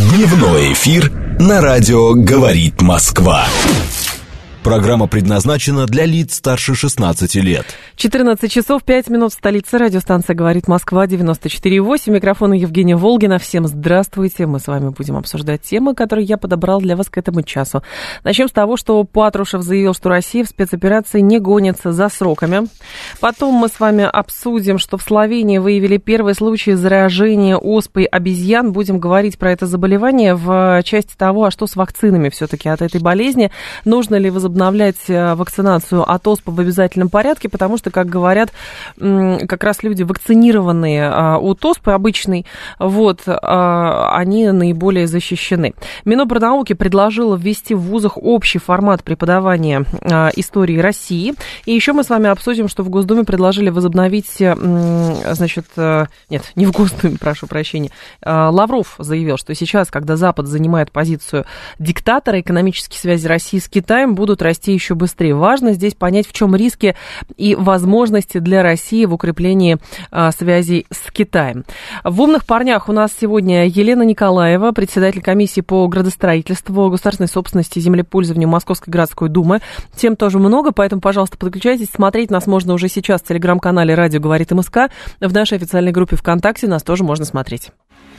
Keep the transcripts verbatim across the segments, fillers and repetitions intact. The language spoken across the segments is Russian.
Дневной эфир на радио «Говорит Москва». Программа предназначена для лиц старше шестнадцати лет. четырнадцать часов пять минут в столице. Радиостанция «Говорит Москва», девяносто четыре и восемь. Микрофон Евгения Волгина. Всем здравствуйте. Мы с вами будем обсуждать темы, которые я подобрал для вас к этому часу. Начнем с того, что Патрушев заявил, что Россия в спецоперации не гонится за сроками. Потом мы с вами обсудим, что в Словении выявили первый случай заражения оспой обезьян. Будем говорить про это заболевание в части того, а что с вакцинами все-таки от этой болезни. Нужно ли возобновлять обновлять вакцинацию от оспы в обязательном порядке, потому что, как говорят, как раз люди, вакцинированные от оспы обычной, вот, они наиболее защищены. Минобрнауки предложила ввести в вузах общий формат преподавания истории России. И еще мы с вами обсудим, что в Госдуме предложили возобновить, значит, нет, не в Госдуме, прошу прощения, Лавров заявил, что сейчас, когда Запад занимает позицию диктатора, экономические связи России с Китаем будут расти еще быстрее. Важно здесь понять, в чем риски и возможности для России в укреплении а, связей с Китаем. В «Умных парнях» у нас сегодня Елена Николаева, председатель комиссии по градостроительству, государственной собственности и землепользованию Московской городской думы. Тем тоже много, поэтому, пожалуйста, подключайтесь. Смотреть нас можно уже сейчас в телеграм-канале «Радио говорит МСК». В нашей официальной группе ВКонтакте нас тоже можно смотреть.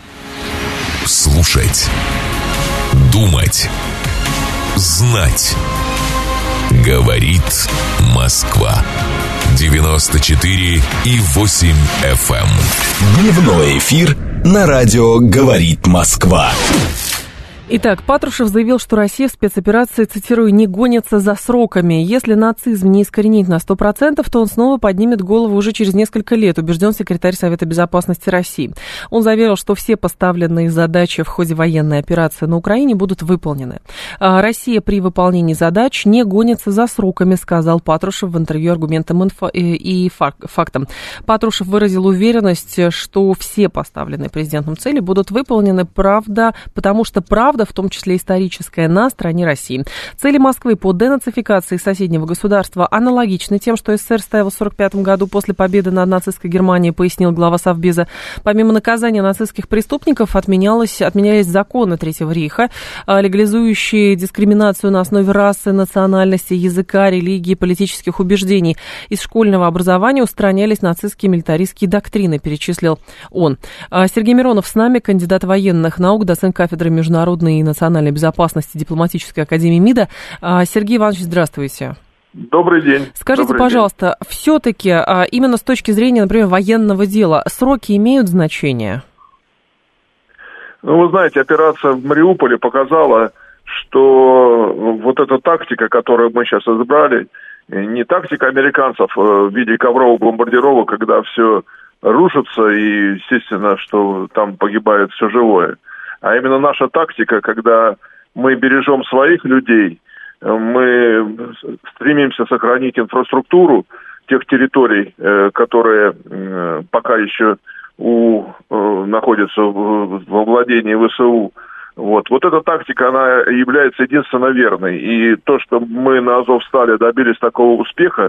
Слушать. Думать. Знать. Говорит Москва. девяносто четыре и восемь эф эм. Дневной эфир на радио «Говорит Москва». Итак, Патрушев заявил, что Россия в спецоперации, цитирую, не гонится за сроками. Если нацизм не искоренить на сто процентов, то он снова поднимет голову уже через несколько лет, убежден секретарь Совета Безопасности России. Он заверил, что все поставленные задачи в ходе военной операции на Украине будут выполнены. Россия при выполнении задач не гонится за сроками, сказал Патрушев в интервью «Аргументам и фактам». Патрушев выразил уверенность, что все поставленные президентом цели будут выполнены, правда, потому что правда, в том числе историческая, на стороне России. Цели Москвы по денацификации соседнего государства аналогичны тем, что СССР ставил в сорок пятом году после победы над нацистской Германией, пояснил глава Совбеза. Помимо наказания нацистских преступников отменялось, отменялись законы Третьего рейха, легализующие дискриминацию на основе расы, национальности, языка, религии, политических убеждений. Из школьного образования устранялись нацистские милитаристские доктрины, перечислил он. Сергей Миронов с нами, кандидат военных наук, доцент кафедры международной и национальной безопасности Дипломатической академии МИДа. Сергей Иванович, здравствуйте. Добрый день. Скажите, Добрый пожалуйста, день. Все-таки именно с точки зрения, например, военного дела, сроки имеют значение? Ну, вы знаете, операция в Мариуполе показала, что вот эта тактика, которую мы сейчас избрали, не тактика американцев в виде ковровых бомбардировок, когда все рушится и, естественно, что там погибает все живое. А именно наша тактика, когда мы бережем своих людей, мы стремимся сохранить инфраструктуру тех территорий, которые пока еще у, находятся во владении ВСУ. Вот. вот эта тактика, она является единственно верной. И то, что мы на Азовстале добились такого успеха,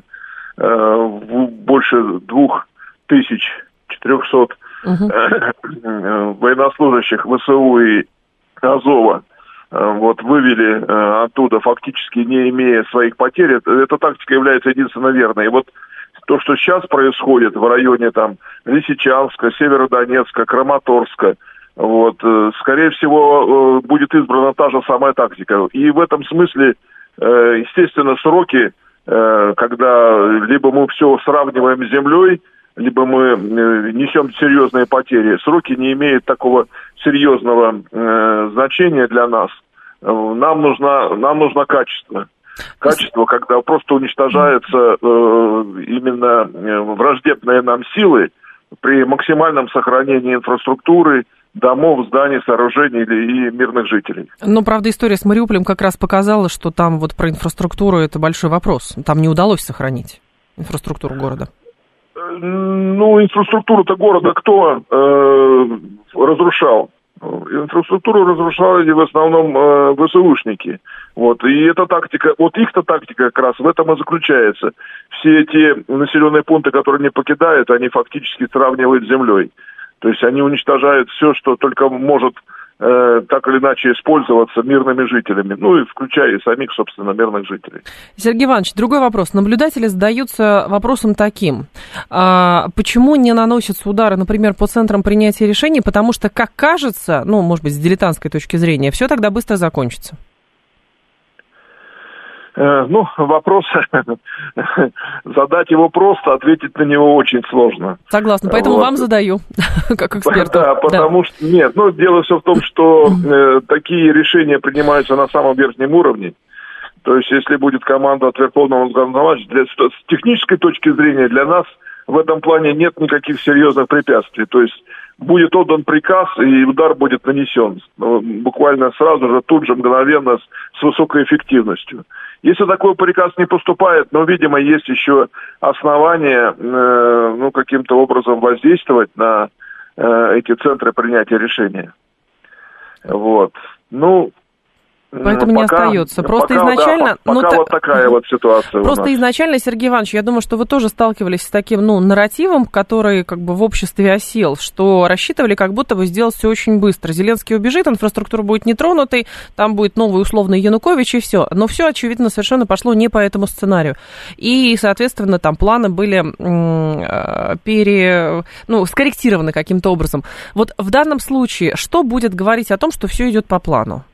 больше двух тысяч четырехсот Uh-huh. военнослужащих ВСУ и Азова вот, вывели оттуда, фактически не имея своих потерь, эта тактика является единственно верной. И вот то, что сейчас происходит в районе там Лисичанска, Северодонецка, Краматорска, вот, скорее всего, будет избрана та же самая тактика. И в этом смысле, естественно, сроки, когда либо мы все сравниваем с землей, либо мы несем серьезные потери. Сроки не имеют такого серьезного э, значения для нас. Нам нужна, нам нужно качество. Качество, когда просто уничтожаются э, именно враждебные нам силы при максимальном сохранении инфраструктуры, домов, зданий, сооружений и мирных жителей. Но, правда, история с Мариуполем как раз показала, что там вот про инфраструктуру это большой вопрос. Там не удалось сохранить инфраструктуру города. Ну, инфраструктуру-то города кто э, разрушал? Инфраструктуру разрушали в основном э, ВСУшники. Вот. И эта тактика, вот их-то тактика как раз в этом и заключается. Все эти населенные пункты, которые не покидают, они фактически сравнивают с землей. То есть они уничтожают все, что только может э, так или иначе использоваться мирными жителями, ну и включая и самих, собственно, мирных жителей. Сергей Иванович, другой вопрос. Наблюдатели задаются вопросом таким. А почему не наносятся удары, например, по центрам принятия решений? Потому что, как кажется, ну, может быть, с дилетантской точки зрения, все тогда быстро закончится. Ну, вопрос, задать его просто, ответить на него очень сложно. Согласна, поэтому вот. Вам задаю, как эксперту. Да, потому да. что, нет, ну, дело все в том, что э, такие решения принимаются на самом верхнем уровне. То есть, если будет команда от Верховного Главнокомандующего, с технической точки зрения для нас в этом плане нет никаких серьезных препятствий. То есть, будет отдан приказ, и удар будет нанесен. Буквально сразу же, тут же, мгновенно, с, с высокой эффективностью. Если такой приказ не поступает, но, видимо, есть еще основания, э, ну, каким-то образом воздействовать на э, эти центры принятия решения. Вот. Ну, Поэтому пока, не остается. Просто пока, изначально... Да, пока ну, вот та... такая вот ситуация. Просто изначально, Сергей Иванович, я думаю, что вы тоже сталкивались с таким, ну, нарративом, который как бы в обществе осел, что рассчитывали как будто бы сделать все очень быстро. Зеленский убежит, инфраструктура будет нетронутой, там будет новый условный Янукович и все. Но все, очевидно, совершенно пошло не по этому сценарию. И, соответственно, там планы были м- пере... ну, скорректированы каким-то образом. Вот в данном случае что будет говорить о том, что все идет по плану?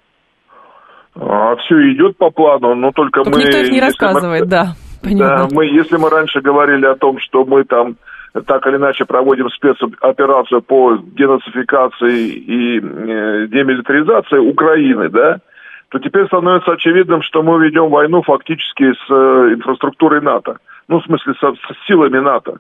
А, все идет по плану, но только, только мы... никто их не рассказывает, мы, да, понятно. Да, мы, если мы раньше говорили о том, что мы там так или иначе проводим спецоперацию по денацификации и э, демилитаризации Украины, да, то теперь становится очевидным, что мы ведем войну фактически с э, инфраструктурой НАТО. Ну, в смысле, со, с силами НАТО.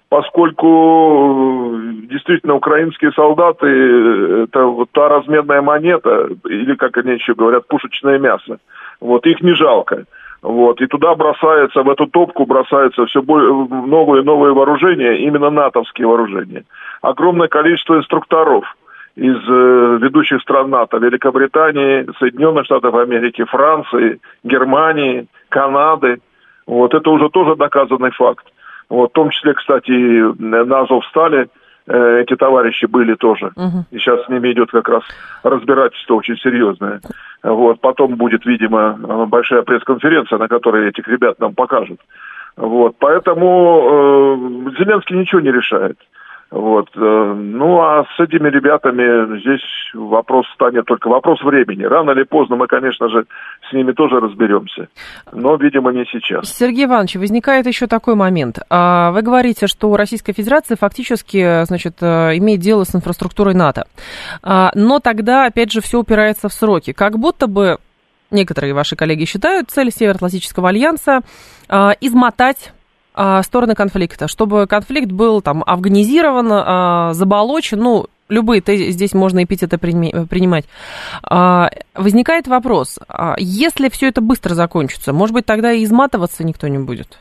Поскольку действительно украинские солдаты – это вот та разменная монета, или, как они еще говорят, пушечное мясо. Вот, их не жалко. Вот, и туда бросается, в эту топку бросается все новые и новые вооружения, именно натовские вооружения. Огромное количество инструкторов из э, ведущих стран НАТО: Великобритании, Соединенных Штатов Америки, Франции, Германии, Канады. Вот, это уже тоже доказанный факт. Вот, в том числе, кстати, на Азовстале э, эти товарищи были тоже. Uh-huh. И сейчас с ними идет как раз разбирательство очень серьезное. Вот, потом будет, видимо, большая пресс-конференция, на которой этих ребят нам покажут. Вот, поэтому э, Зеленский ничего не решает. Вот, э, ну, а с этими ребятами здесь вопрос станет только вопрос времени. Рано или поздно мы, конечно же, с ними тоже разберемся. Но, видимо, не сейчас. Сергей Иванович, возникает еще такой момент. Вы говорите, что Российская Федерация фактически, значит, имеет дело с инфраструктурой НАТО. Но тогда, опять же, все упирается в сроки. Как будто бы некоторые ваши коллеги считают, цель Североатлантического альянса измотать стороны конфликта, чтобы конфликт был там афганизирован, заболочен, ну, любые тези здесь можно эпитеты принимать. Возникает вопрос, если все это быстро закончится, может быть, тогда и изматываться никто не будет?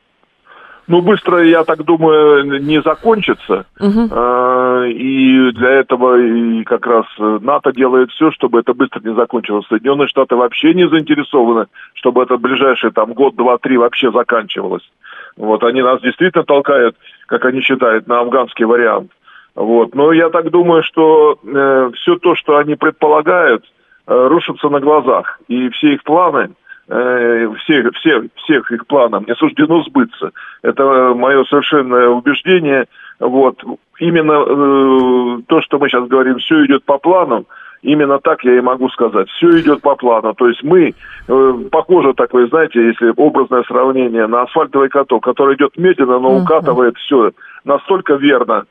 Ну, быстро, я так думаю, не закончится. Uh-huh. И для этого и как раз НАТО делает все, чтобы это быстро не закончилось. Соединенные Штаты вообще не заинтересованы, чтобы это в ближайший там, год, два, три вообще заканчивалось. Вот, они нас действительно толкают, как они считают, на афганский вариант. Вот. Но я так думаю, что э, все то, что они предполагают, э, рушится на глазах. И все их планы, э, все, все, всех их планам не суждено сбыться. Это мое совершенное убеждение. Вот. Именно э, то, что мы сейчас говорим, все идет по плану. Именно так я и могу сказать. Все идет по плану. То есть мы, э, похоже такое, знаете, если образное сравнение, на асфальтовый каток, который идет медленно, но укатывает все настолько верно,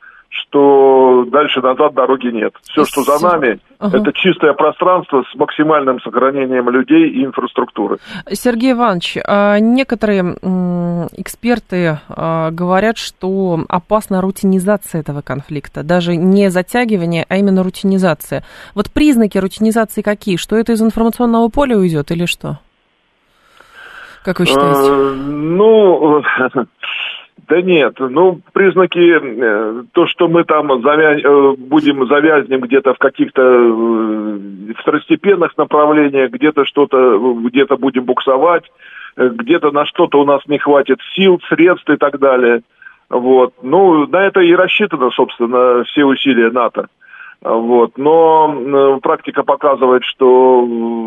что дальше назад дороги нет. Все, что за нами, uh-huh. это чистое пространство с максимальным сохранением людей и инфраструктуры. Сергей Иванович, некоторые эксперты говорят, что опасна рутинизация этого конфликта. Даже не затягивание, а именно рутинизация. Вот признаки рутинизации какие? Что это из информационного поля уйдет или что? Как вы считаете? Ну... Да нет, ну, признаки, то, что мы там завя... будем завязнем где-то в каких-то второстепенных направлениях, где-то что-то, где-то будем буксовать, где-то на что-то у нас не хватит сил, средств и так далее. Вот. Ну, на это и рассчитано, собственно, все усилия НАТО. Вот. Но практика показывает, что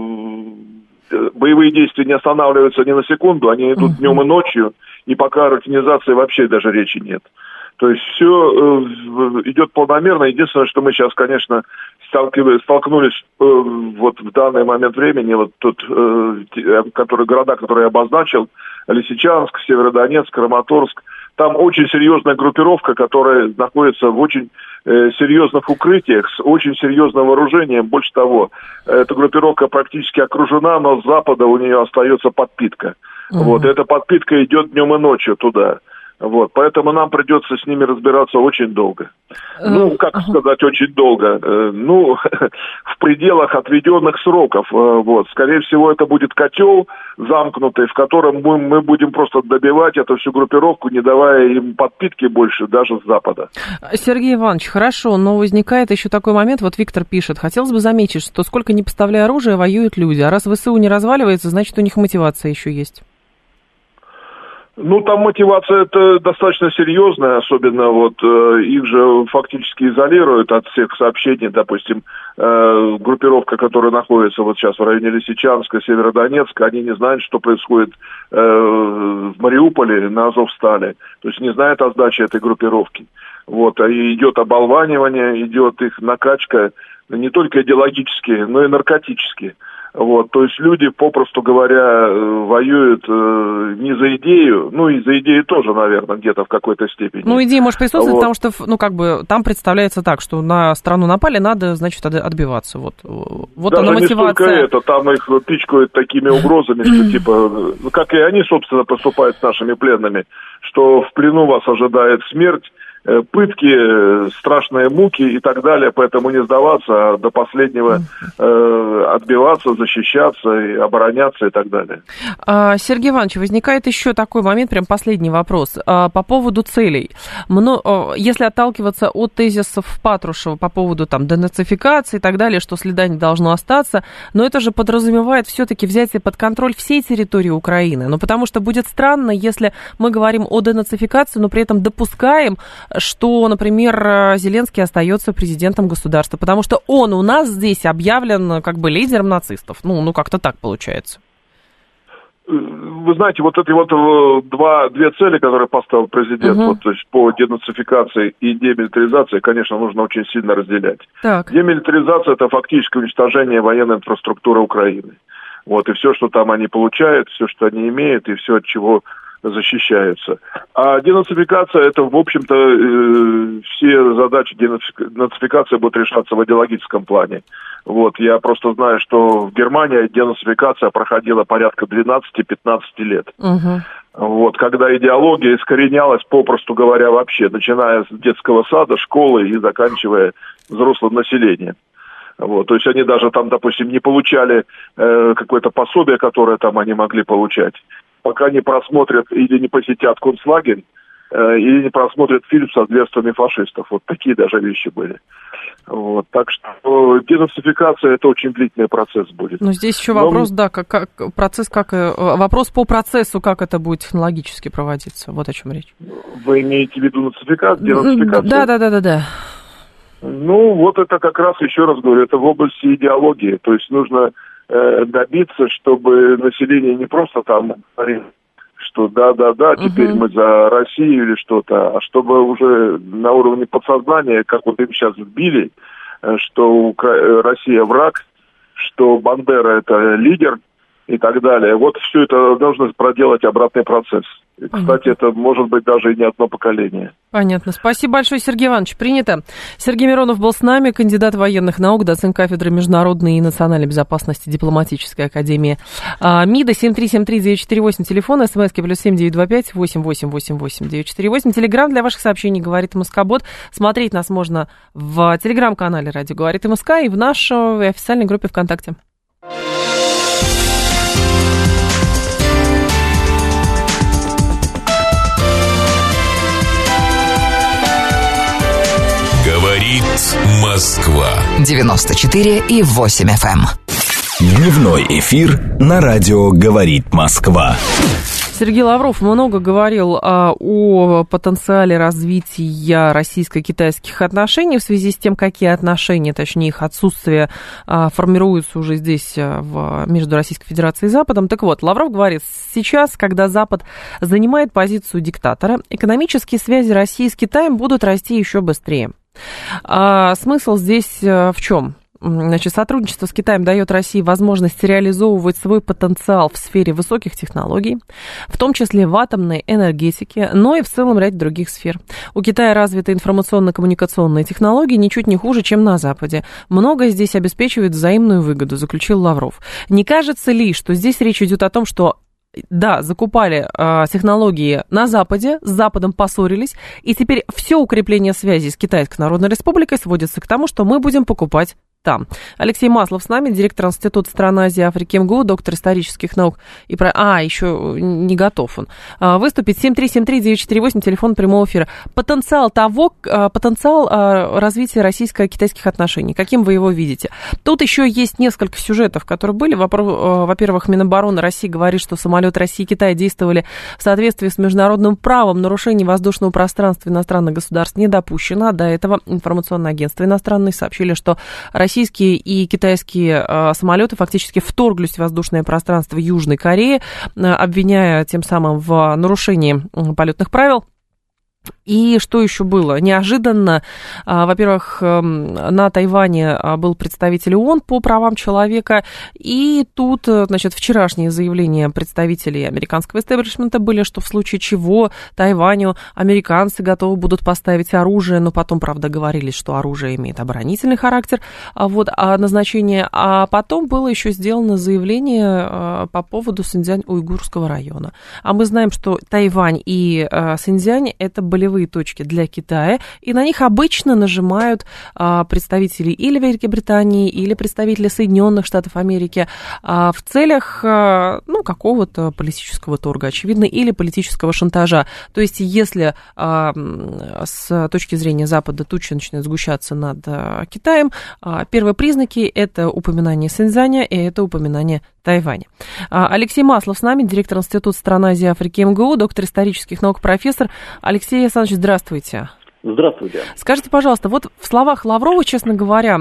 боевые действия не останавливаются ни на секунду, они идут uh-huh. днем и ночью, и пока рутинизации вообще даже речи нет. То есть все э, идет планомерно. Единственное, что мы сейчас, конечно, столкнулись э, вот в данный момент времени, вот тут, э, которые, города, которые я обозначил, Лисичанск, Северодонецк, Краматорск, там очень серьезная группировка, которая находится в очень э, серьезных укрытиях, с очень серьезным вооружением. Больше того, эта группировка практически окружена, но с запада у нее остается подпитка. Uh-huh. Вот, эта подпитка идет днем и ночью туда. Вот, поэтому нам придется с ними разбираться очень долго. Uh-huh. Ну, как сказать, очень долго. Ну, в пределах отведенных сроков. Вот, скорее всего, это будет котел замкнутый, в котором мы, мы будем просто добивать эту всю группировку, не давая им подпитки больше даже с запада. Сергей Иванович, хорошо, но возникает еще такой момент, вот Виктор пишет, хотелось бы заметить, что сколько ни поставляя оружие, воюют люди, а раз ВСУ не разваливается, значит, у них мотивация еще есть. Ну, там мотивация это достаточно серьезная, особенно вот э, их же фактически изолируют от всех сообщений, допустим, э, группировка, которая находится вот сейчас в районе Лисичанска, Северодонецка, они не знают, что происходит э, в Мариуполе, на Азовстале, то есть не знают о сдаче этой группировки. Вот, и идет оболванивание, идет их накачка не только идеологически, но и наркотически. Вот, то есть люди, попросту говоря, воюют э, не за идею, ну и за идею тоже, наверное, где-то в какой-то степени. Ну, идея может присутствовать, вот. Потому что, ну, как бы, там представляется так, что на страну напали, надо, значит, отбиваться. Вот, вот даже она мотивация. Не столько это, там их пичкают такими угрозами, что типа, ну, как и они, собственно, поступают с нашими пленными, что в плену вас ожидает смерть, пытки, страшные муки и так далее, поэтому не сдаваться, а до последнего э, отбиваться, защищаться, и обороняться и так далее. Сергей Иванович, возникает еще такой момент, прям последний вопрос, по поводу целей. Если отталкиваться от тезисов Патрушева по поводу там денацификации и так далее, что следа не должно остаться, но это же подразумевает все-таки взятие под контроль всей территории Украины, ну потому что будет странно, если мы говорим о денацификации, но при этом допускаем, что, например, Зеленский остается президентом государства, потому что он у нас здесь объявлен как бы лидером нацистов. Ну, ну как-то так получается. Вы знаете, вот эти вот два, две цели, которые поставил президент, uh-huh. вот, то есть по денацификации и демилитаризации, конечно, нужно очень сильно разделять. Так. Демилитаризация – это фактически уничтожение военной инфраструктуры Украины. Вот, и все, что там они получают, все, что они имеют, и все, от чего защищаются. А денацификация, это, в общем-то, э, все задачи денацификации будут решаться в идеологическом плане. Вот, я просто знаю, что в Германии денацификация проходила порядка двенадцать-пятнадцать лет. Угу. Вот, когда идеология искоренялась, попросту говоря, вообще, начиная с детского сада, школы и заканчивая взрослым населением. Вот, то есть они даже там, допустим, не получали э, какое-то пособие, которое там они могли получать, пока не просмотрят или не посетят концлагерь, э, или не просмотрят фильм со зверствами фашистов. Вот такие даже вещи были. Вот, так что денацификация – это очень длительный процесс будет. Но здесь еще вопрос, Но... да, как, как процесс, как вопрос по процессу, как это будет технологически проводиться. Вот о чем речь. Вы имеете в виду нацификацию? Денацификацию? Да, да, да, да, да. Ну, вот это как раз, еще раз говорю, это в области идеологии. То есть нужно э, добиться, чтобы население не просто там говорило, что да-да-да, теперь uh-huh. мы за Россию или что-то, а чтобы уже на уровне подсознания, как вот им сейчас вбили, что Укра... Россия враг, что Бандера это лидер и так далее. Вот все это должно проделать обратный процесс. И, кстати, это может быть даже и не одно поколение. Понятно. Спасибо большое, Сергей Иванович. Принято. Сергей Миронов был с нами, кандидат военных наук, доцент кафедры международной и национальной безопасности Дипломатической академии МИДа. семь три семь три девять четыре восемь, телефон, смски плюс семь девять два пять восемь восемь восемь восемь девять четыре восемь. Телеграм для ваших сообщений «Говорит МСК-бот». Смотреть нас можно в телеграм-канале «Радио говорит МСК» и в нашей официальной группе ВКонтакте. Говорит Москва. девяносто четыре и восемь эф эм. Дневной эфир на радио «Говорит Москва». Сергей Лавров много говорил а, о потенциале развития российско-китайских отношений в связи с тем, какие отношения, точнее их отсутствие, а, формируются уже здесь а, в, между Российской Федерацией и Западом. Так вот, Лавров говорит, сейчас, когда Запад занимает позицию диктатора, экономические связи России с Китаем будут расти еще быстрее. А, смысл здесь а, в чем? Значит, сотрудничество с Китаем дает России возможность реализовывать свой потенциал в сфере высоких технологий, в том числе в атомной энергетике, но и в целом ряде других сфер. У Китая развиты информационно-коммуникационные технологии ничуть не хуже, чем на Западе. Многое здесь обеспечивает взаимную выгоду, заключил Лавров. Не кажется ли, что здесь речь идет о том, что да, закупали э, технологии на Западе, с Западом поссорились, и теперь все укрепление связей с Китайской Народной Республикой сводится к тому, что мы будем покупать там. Алексей Маслов с нами, директор Института стран Азии и Африки МГУ, доктор исторических наук. И про... А, еще не готов он. Выступить семь три семь три девять четыре восемь, телефон прямого эфира. Потенциал того, потенциал развития российско-китайских отношений, каким вы его видите? Тут еще есть несколько сюжетов, которые были. Во-первых, Минобороны России говорит, что самолеты России и Китая действовали в соответствии с международным правом. Нарушение воздушного пространства иностранных государств не допущено. До этого информационное агентство иностранные сообщили, что Россия Российские и китайские э, самолеты фактически вторглись в воздушное пространство Южной Кореи, э, обвиняя тем самым в нарушении э, полетных правил. И что еще было? Неожиданно, во-первых, на Тайване был представитель ООН по правам человека, и тут, значит, вчерашние заявления представителей американского истеблишмента были, что в случае чего Тайваню американцы готовы будут поставить оружие, но потом, правда, говорили, что оружие имеет оборонительный характер, вот, а назначение, а потом было еще сделано заявление по поводу Синьцзянь-Уйгурского района. А мы знаем, что Тайвань и Синьцзянь – это болевые точки для Китая, и на них обычно нажимают а, представители или Великобритании, или представители Соединенных Штатов Америки а, в целях а, ну, какого-то политического торга, очевидно, или политического шантажа. То есть, если а, с точки зрения Запада тучи начинают сгущаться над а, Китаем, а, первые признаки – это упоминание Синьцзяня и это упоминание Тайваня. А, Алексей Маслов с нами, директор Института стран Азии и Африки МГУ, доктор исторических наук, профессор. Алексей Александрович, здравствуйте. Здравствуйте. Скажите, пожалуйста, вот в словах Лаврова, честно говоря,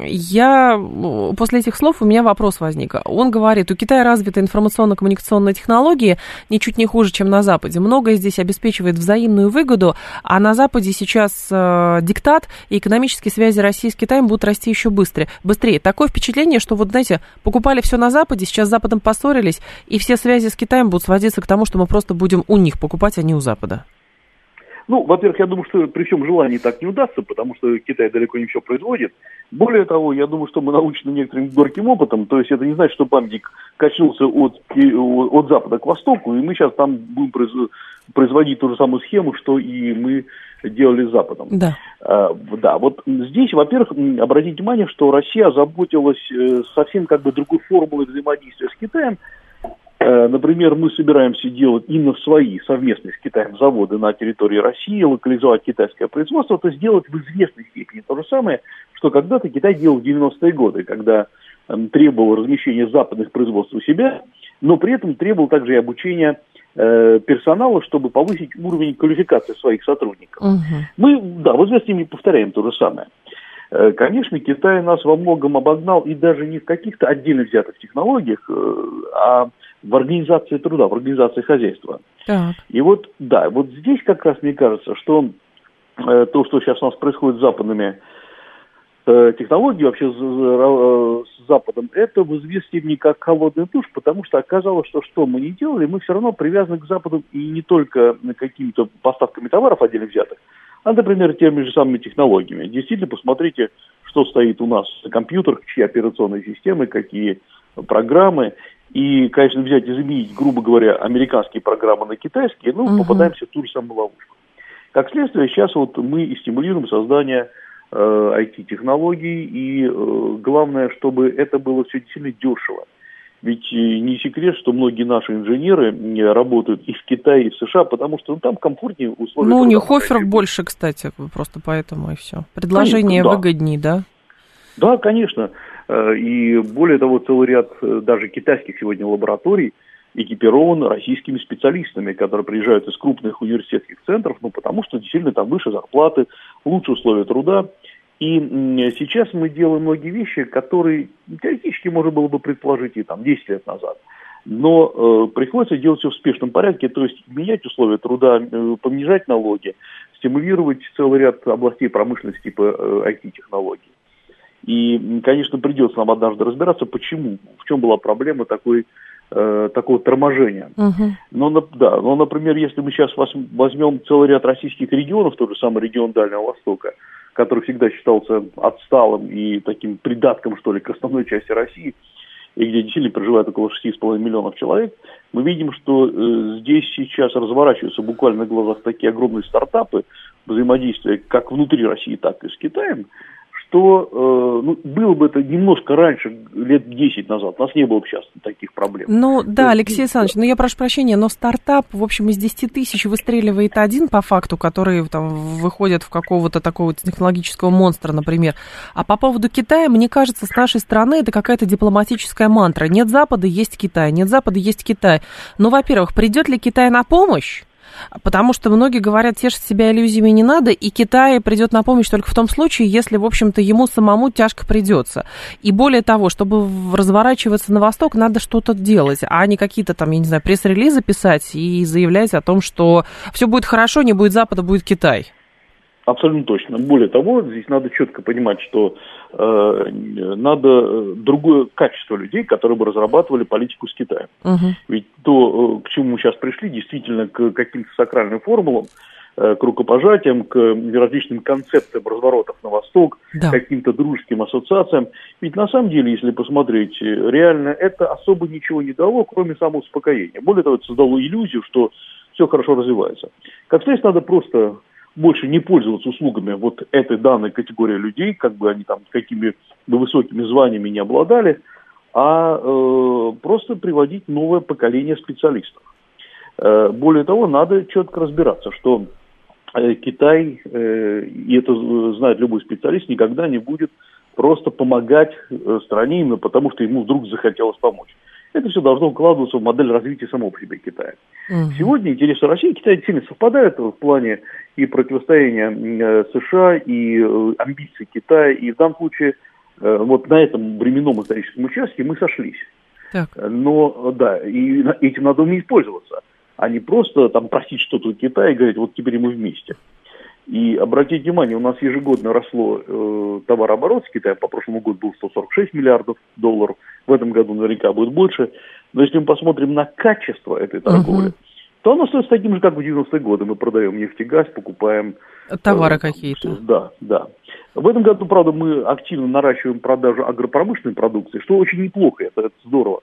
я после этих слов у меня вопрос возник. Он говорит, у Китая развиты информационно-коммуникационные технологии ничуть не хуже, чем на Западе. Многое здесь обеспечивает взаимную выгоду, а на Западе сейчас э, диктат, и экономические связи России с Китаем будут расти еще быстрее. быстрее. Такое впечатление, что вот, знаете, покупали все на Западе, сейчас с Западом поссорились, и все связи с Китаем будут сводиться к тому, что мы просто будем у них покупать, а не у Запада. Ну, во-первых, я думаю, что при всем желании так не удастся, потому что Китай далеко не все производит. Более того, я думаю, что мы научены некоторым горьким опытом, то есть это не значит, что памятник качнулся от, от запада к востоку, и мы сейчас там будем производить ту же самую схему, что и мы делали с Западом. Да. А, да, вот здесь, во-первых, обратите внимание, что Россия озаботилась совсем как бы другой формулой взаимодействия с Китаем. Например, мы собираемся делать именно свои совместные с Китаем заводы на территории России, локализовать китайское производство, то сделать в известной степени то же самое, что когда-то Китай делал в девяностые годы, когда э, требовал размещения западных производств у себя, но при этом требовал также и обучения э, персонала, чтобы повысить уровень квалификации своих сотрудников. Угу. Мы, да, в известной степени повторяем то же самое. Э, конечно, Китай нас во многом обогнал, и даже не в каких-то отдельно взятых технологиях, э, а в организации труда, в организации хозяйства. Так. И вот, да, вот здесь как раз мне кажется, что э, то, что сейчас у нас происходит с западными э, технологиями, вообще с, э, с Западом, это в известной степени как холодный душ, потому что оказалось, что что мы не делали, мы все равно привязаны к Западу и не только какими-то поставками товаров отдельно взятых, а, например, теми же самыми технологиями. Действительно, посмотрите, что стоит у нас на компьютерах, чьи операционные системы, какие программы. И, конечно, взять и заменить, грубо говоря, американские программы на китайские, ну, uh-huh. попадаемся в ту же самую ловушку. Как следствие, сейчас вот мы и стимулируем создание э, ай ти-технологий, и э, главное, чтобы это было все действительно дешево. Ведь э, не секрет, что многие наши инженеры э, работают и в Китае, и в США, потому что ну, там комфортнее условия. Ну, у них офферов больше, кстати, просто поэтому и все. Предложение конечно, выгоднее, да? Да, да, конечно. И более того, целый ряд даже китайских сегодня лабораторий экипирован российскими специалистами, которые приезжают из крупных университетских центров, ну, потому что действительно там выше зарплаты, лучше условия труда. И сейчас мы делаем многие вещи, которые теоретически можно было бы предположить и там десять лет назад. Но э, приходится делать все в спешном порядке, то есть менять условия труда, э, понижать налоги, стимулировать целый ряд областей промышленности типа э, ай ти-технологий. И, конечно, придется нам однажды разбираться, почему, в чем была проблема такой, э, такого торможения. Uh-huh. Но, да, но, например, если мы сейчас возьмем целый ряд российских регионов, тот же самый регион Дальнего Востока, который всегда считался отсталым и таким придатком, что ли, к основной части России, и где действительно проживает около шесть с половиной миллионов человек, мы видим, что э, здесь сейчас разворачиваются буквально на глазах такие огромные стартапы взаимодействия как внутри России, так и с Китаем, что э, ну, было бы это немножко раньше, лет десять назад, у нас не было бы сейчас таких проблем. Ну да, есть, Алексей Александрович, ну я прошу прощения, но стартап, в общем, из десяти тысяч выстреливает один по факту, который там выходит в какого-то такого технологического монстра, например. А по поводу Китая, мне кажется, с нашей стороны это какая-то дипломатическая мантра. Нет Запада, есть Китай, нет Запада, есть Китай. Ну, во-первых, придет ли Китай на помощь? Потому что многие говорят, тешить себя иллюзиями не надо, и Китай придет на помощь только в том случае, если, в общем-то, ему самому тяжко придется. И более того, чтобы разворачиваться на восток, надо что-то делать, а не какие-то там, я не знаю, пресс-релизы писать и заявлять о том, что все будет хорошо, не будет Запада, будет Китай. Абсолютно точно. Более того, здесь надо четко понимать, что э, надо другое качество людей, которые бы разрабатывали политику с Китаем. Uh-huh. Ведь то, к чему мы сейчас пришли, действительно к каким-то сакральным формулам, э, к рукопожатиям, к различным концептам разворотов на восток, да. К каким-то дружеским ассоциациям. Ведь на самом деле, если посмотреть, реально это особо ничего не дало, кроме самоуспокоения. Более того, это создало иллюзию, что все хорошо развивается. Как следствие, надо просто больше не пользоваться услугами вот этой данной категории людей, как бы они там какими бы высокими званиями не обладали, а э, просто приводить новое поколение специалистов. Э, более того, надо четко разбираться, что э, Китай, э, и это знает любой специалист, никогда не будет просто помогать э, стране именно потому, что ему вдруг захотелось помочь. Это все должно укладываться в модель развития самого по себе Китая. Uh-huh. Сегодня интересы России и Китая сильно совпадают в плане и противостояния э, США, и э, амбиций Китая. И в данном случае э, вот на этом временном историческом участке мы сошлись. Так. Но да, и этим надо уметь пользоваться, а не просто там просить что-то у Китая и говорить, вот теперь мы вместе. И обратите внимание, у нас ежегодно росло э, товарооборот с Китаем, по прошлому году был сто сорок шесть миллиардов долларов, в этом году наверняка будет больше. Но если мы посмотрим на качество этой торговли, uh-huh. то оно остается таким же, как в девяностые годы. Мы продаем нефть и газ, покупаем... Товары э, какие-то. Да, да. В этом году, правда, мы активно наращиваем продажу агропромышленной продукции, что очень неплохо, это, это здорово.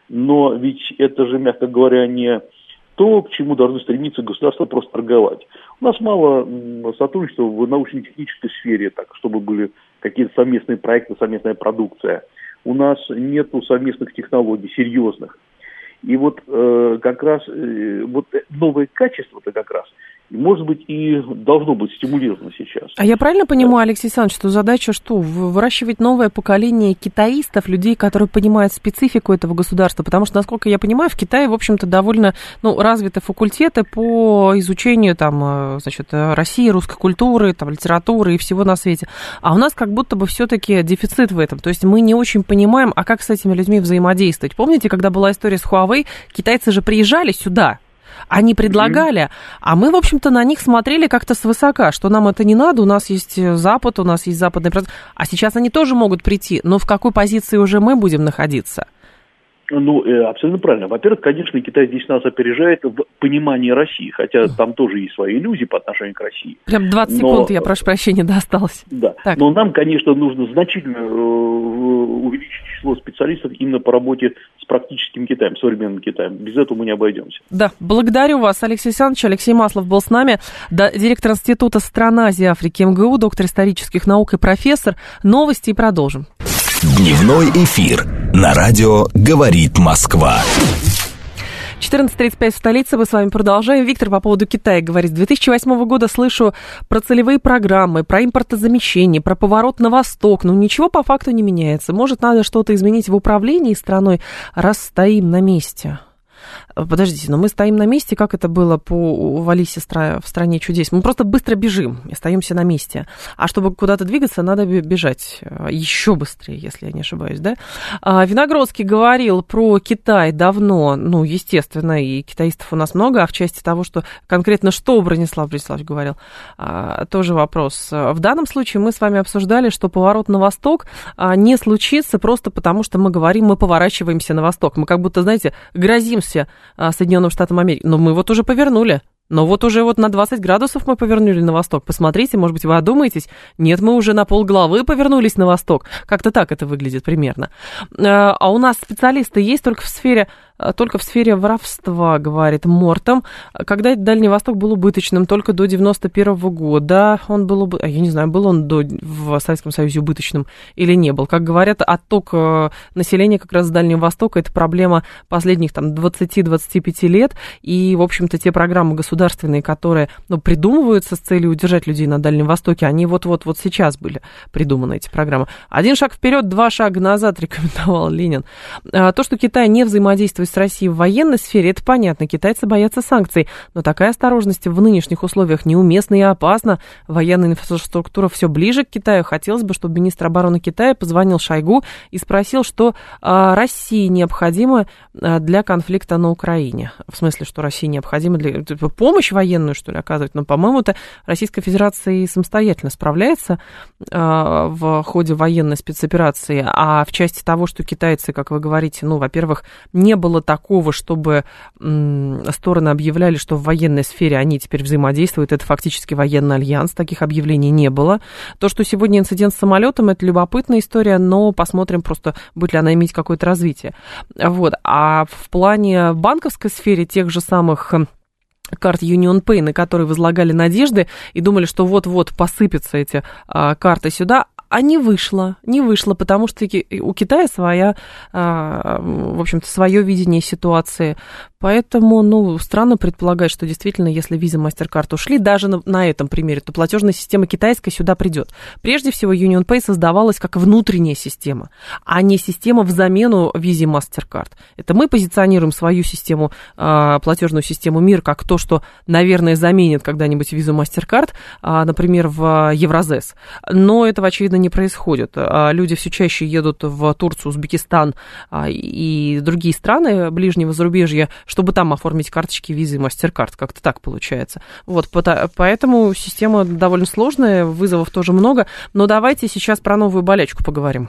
Но ведь это же, мягко говоря, не... то, к чему должны стремиться государства просто торговать. У нас мало сотрудничества в научно-технической сфере, так, чтобы были какие-то совместные проекты, совместная продукция. У нас нет совместных технологий, серьезных. И вот э, как раз э, вот новое качество-то как раз, может быть, и должно быть стимулировано сейчас. А я правильно понимаю, Алексей Александрович, что задача что? Выращивать новое поколение китаистов, людей, которые понимают специфику этого государства? Потому что, насколько я понимаю, в Китае, в общем-то, довольно ну, развиты факультеты по изучению там, значит, России, русской культуры, там, литературы и всего на свете. А у нас как будто бы все-таки дефицит в этом. То есть мы не очень понимаем, а как с этими людьми взаимодействовать. Помните, когда была история с Huawei, китайцы же приезжали сюда, они предлагали, mm-hmm. а мы, в общем-то, на них смотрели как-то свысока, что нам это не надо, у нас есть Запад, у нас есть западный процесс. А сейчас они тоже могут прийти, но в какой позиции уже мы будем находиться? Ну, абсолютно правильно. Во-первых, конечно, Китай здесь нас опережает в понимании России, хотя там тоже есть свои иллюзии по отношению к России. Прям двадцать но... секунд, я прошу прощения, да, осталось. Да, так. Но нам, конечно, нужно значительно увеличить число специалистов именно по работе с практическим Китаем, современным Китаем. Без этого мы не обойдемся. Да, благодарю вас, Алексей Александрович. Алексей Маслов был с нами, да, директор Института стран Азии и Африки эм гэ у, доктор исторических наук и профессор. Новости и продолжим. Дневной эфир на радио «Говорит Москва». четырнадцать тридцать пять в столице, мы с вами продолжаем. Виктор по поводу Китая говорит. С две тысячи восьмого года слышу про целевые программы, про импортозамещение, про поворот на восток. Но ничего по факту не меняется. Может, надо что-то изменить в управлении страной, раз стоим на месте? Подождите, но мы стоим на месте, как это было по в Алисе в «Стране чудес». Мы просто быстро бежим и остаемся на месте. А чтобы куда-то двигаться, надо бежать еще быстрее, если я не ошибаюсь, да? Виногродский говорил про Китай давно, ну, естественно, и китаистов у нас много, а в части того, что конкретно что Бронислав Брониславович говорил, тоже вопрос. В данном случае мы с вами обсуждали, что поворот на восток не случится просто потому, что мы говорим, мы поворачиваемся на восток. Мы как будто, знаете, грозимся Соединенным Штатам Америки. Но мы вот уже повернули. Но вот уже вот на двадцать градусов мы повернули на восток. Посмотрите, может быть, вы одумаетесь. Нет, мы уже на полглавы повернулись на восток. Как-то так это выглядит примерно. А у нас специалисты есть только в сфере... Только в сфере воровства, говорит Мортом. Когда Дальний Восток был убыточным, только до девяносто первого года. Он был, убы... я не знаю, был он до... в Советском Союзе убыточным или не был. Как говорят, отток населения как раз с Дальнего Востока – это проблема последних там двадцати-двадцати пяти лет. И, в общем-то, те программы государственные, которые ну, придумываются с целью удержать людей на Дальнем Востоке, они вот-вот вот сейчас были придуманы, эти программы. Один шаг вперед, два шага назад, рекомендовал Ленин. То, что Китай не взаимодействует с Россией в военной сфере, это понятно, китайцы боятся санкций, но такая осторожность в нынешних условиях неуместна и опасна. Военная инфраструктура все ближе к Китаю. Хотелось бы, чтобы министр обороны Китая позвонил Шойгу и спросил, что а, России необходимо а, для конфликта на Украине. В смысле, что России необходимо для типа, помощь военную, что ли, оказывать? Но, по-моему, это Российская Федерация и самостоятельно справляется а, в ходе военной спецоперации, а в части того, что китайцы, как вы говорите, ну, во-первых, не было такого, чтобы м, стороны объявляли, что в военной сфере они теперь взаимодействуют. Это фактически военный альянс. Таких объявлений не было. То, что сегодня инцидент с самолетом, это любопытная история, но посмотрим просто, будет ли она иметь какое-то развитие. Вот. А в плане банковской сферы тех же самых карт UnionPay, на которые возлагали надежды и думали, что вот-вот посыпятся эти а, карты сюда, а не вышло, не вышло, потому что у Китая своя, в общем-то, свое видение ситуации. Поэтому, ну, странно предполагать, что действительно, если Visa, MasterCard ушли, даже на, на этом примере, то платежная система китайская сюда придет. Прежде всего, UnionPay создавалась как внутренняя система, а не система в замену Visa, MasterCard. Это мы позиционируем свою систему, платежную систему МИР, как то, что, наверное, заменит когда-нибудь Visa, MasterCard, например, в Евразес. Но этого, очевидно, не происходит. Люди все чаще едут в Турцию, Узбекистан и другие страны ближнего зарубежья, чтобы там оформить карточки Visa и MasterCard. Как-то так получается. Вот, поэтому система довольно сложная, вызовов тоже много. Но давайте сейчас про новую болячку поговорим.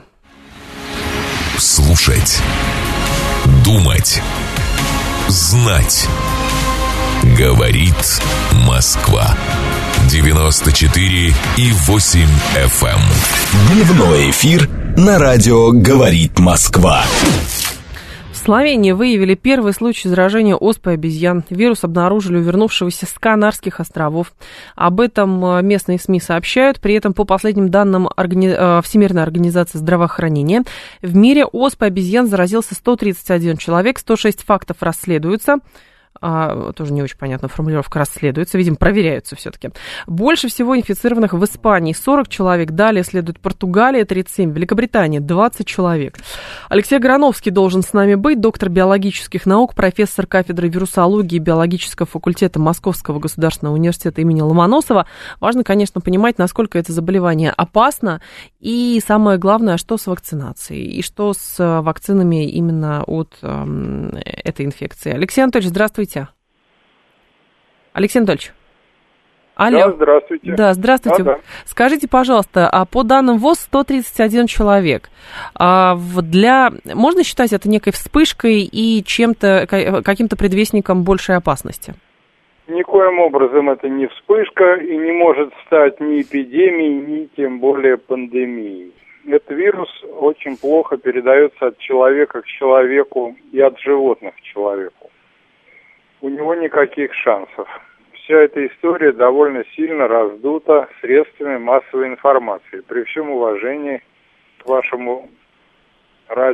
Слушать, думать, знать. Говорит Москва. девяносто четыре и восемь эф эм. Дневной эфир на радио «Говорит Москва». В Словении выявили первый случай заражения оспой обезьян. Вирус обнаружили у вернувшегося с Канарских островов. Об этом местные СМИ сообщают. При этом, по последним данным органи... Всемирной организации здравоохранения, в мире оспой обезьян заразился сто тридцать один человек, сто шесть фактов расследуются. А, тоже не очень понятно, формулировка расследуется, видимо, проверяются все-таки. Больше всего инфицированных в Испании сорок человек, далее следует Португалия тридцать семь, Великобритания двадцать человек. Алексей Грановский должен с нами быть, доктор биологических наук, профессор кафедры вирусологии и биологического факультета Московского государственного университета имени Ломоносова. Важно, конечно, понимать, насколько это заболевание опасно, и самое главное, что с вакцинацией, и что с вакцинами именно от э, этой инфекции. Алексей Анатольевич, здравствуйте. Алексей Анатольевич. Алло. Да, здравствуйте. Да, здравствуйте. Да, да. Скажите, пожалуйста, а по данным ВОЗ сто тридцать один человек. А для... Можно считать это некой вспышкой и чем-то, каким-то предвестником большей опасности? Никоим образом это не вспышка и не может стать ни эпидемией, ни тем более пандемией. Этот вирус очень плохо передается от человека к человеку и от животных к человеку. У него никаких шансов. Вся эта история довольно сильно раздута средствами массовой информации. При всем уважении к вашему радио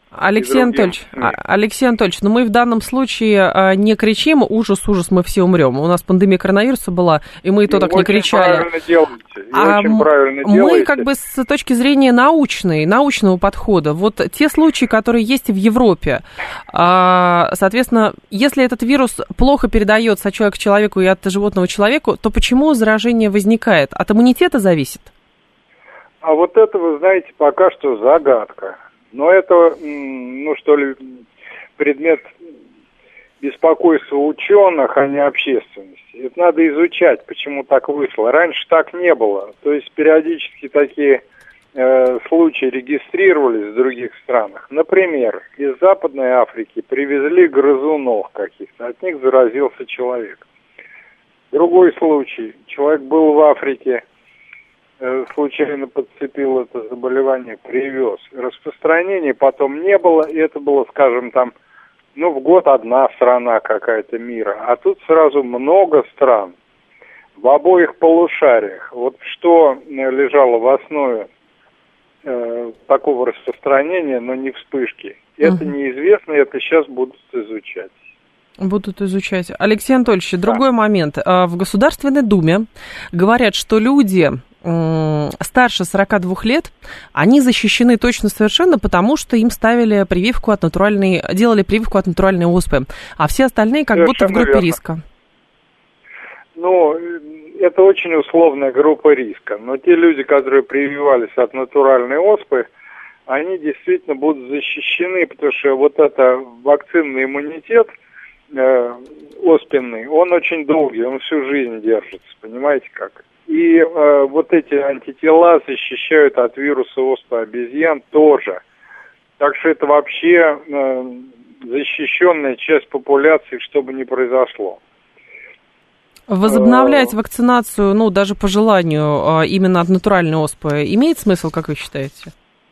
Алексей Анатольевич, Алексей Анатольевич, ну мы в данном случае не кричим «ужас, ужас, мы все умрем». У нас пандемия коронавируса была, и мы и то так не кричали. Правильно делаете. А очень правильно мы делаете. как бы с точки зрения научной, научного подхода, вот те случаи, которые есть в Европе, соответственно, если этот вирус плохо передается от человека к человеку и от животного к человеку, то почему заражение возникает? От иммунитета зависит? А вот это, вы знаете, пока что загадка. Но это, ну что ли, предмет беспокойства ученых, а не общественности. Это надо изучать, почему так вышло. Раньше так не было. То есть периодически такие э, случаи регистрировались в других странах. Например, из Западной Африки привезли грызунов каких-то, от них заразился человек. Другой случай. Человек был в Африке, случайно подцепил это заболевание, привез. Распространения потом не было, и это было, скажем, там, ну, в год одна страна какая-то мира, а тут сразу много стран в обоих полушариях. Вот что лежало в основе э, такого распространения, но не вспышки, это угу. неизвестно, и это сейчас будут изучать. Будут изучать. Алексей Анатольевич, да. Другой момент. В Государственной Думе говорят, что люди старше сорока двух лет, они защищены точно совершенно, потому что им ставили прививку от натуральной, делали прививку от натуральной оспы, а все остальные как совершенно будто в группе верно. Риска. Ну, это очень условная группа риска, но те люди, которые прививались от натуральной оспы, они действительно будут защищены, потому что вот это вакцинный иммунитет э, оспенный, он очень долгий, он всю жизнь держится, понимаете как? И э, вот эти антитела защищают от вируса оспы обезьян тоже. Так что это вообще э, защищенная часть популяции, что бы ни произошло. Возобновлять вакцинацию, ну, даже по желанию, именно от натуральной оспы, имеет смысл, как вы считаете?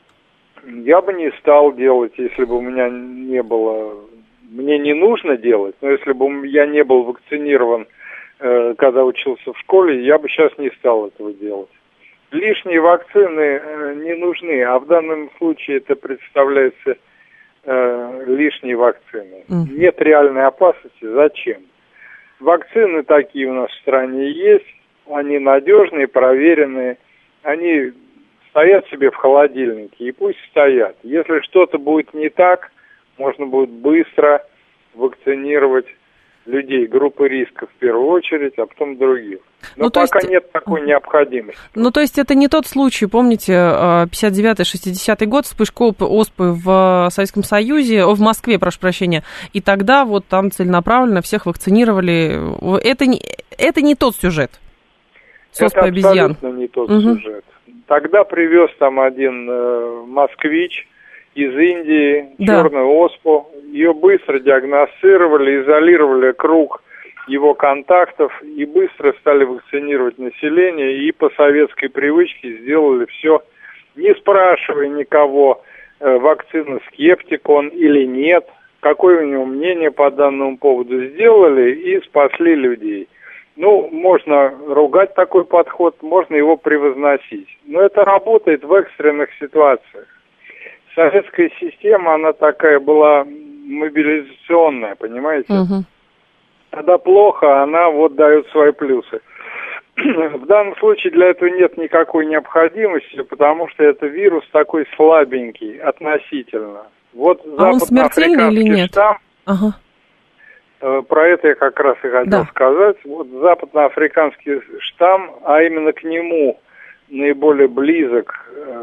Я бы не стал делать, если бы у меня не было... Мне не нужно делать, но если бы я не был вакцинирован, когда учился в школе, я бы сейчас не стал этого делать. Лишние вакцины не нужны, а в данном случае это представляется э, лишней вакциной. Mm. Нет реальной опасности. Зачем? Вакцины такие у нас в стране есть, они надежные, проверенные, они стоят себе в холодильнике, и пусть стоят. Если что-то будет не так, можно будет быстро вакцинировать людей группы риска в первую очередь, а потом других. Но ну, пока есть... нет такой необходимости. Ну, то есть это не тот случай, помните, пятьдесят девятый шестидесятый год, вспышка оспы в Советском Союзе, в Москве, прошу прощения, и тогда вот там целенаправленно всех вакцинировали. Это не, это не тот сюжет с оспой обезьян. Это абсолютно не тот угу. сюжет. Тогда привез там один э, москвич из Индии, да. черную оспу. Ее быстро диагностировали, изолировали круг его контактов и быстро стали вакцинировать население. И по советской привычке сделали все, не спрашивая никого, э, вакцина скептик он или нет, какое у него мнение по данному поводу. Сделали и спасли людей. Ну, можно ругать такой подход, можно его превозносить. Но это работает в экстренных ситуациях. Советская система, она такая была мобилизационная, понимаете? Угу. Когда плохо, она вот дает свои плюсы. В данном случае для этого нет никакой необходимости, потому что это вирус такой слабенький относительно. Вот а он смертельный или нет? Штамм, ага. Про это я как раз и хотел да. сказать. Вот западноафриканский штамм, а именно к нему наиболее близок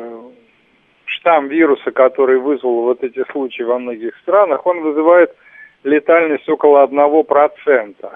штамм вируса, который вызвал вот эти случаи во многих странах, он вызывает летальность около одного процента.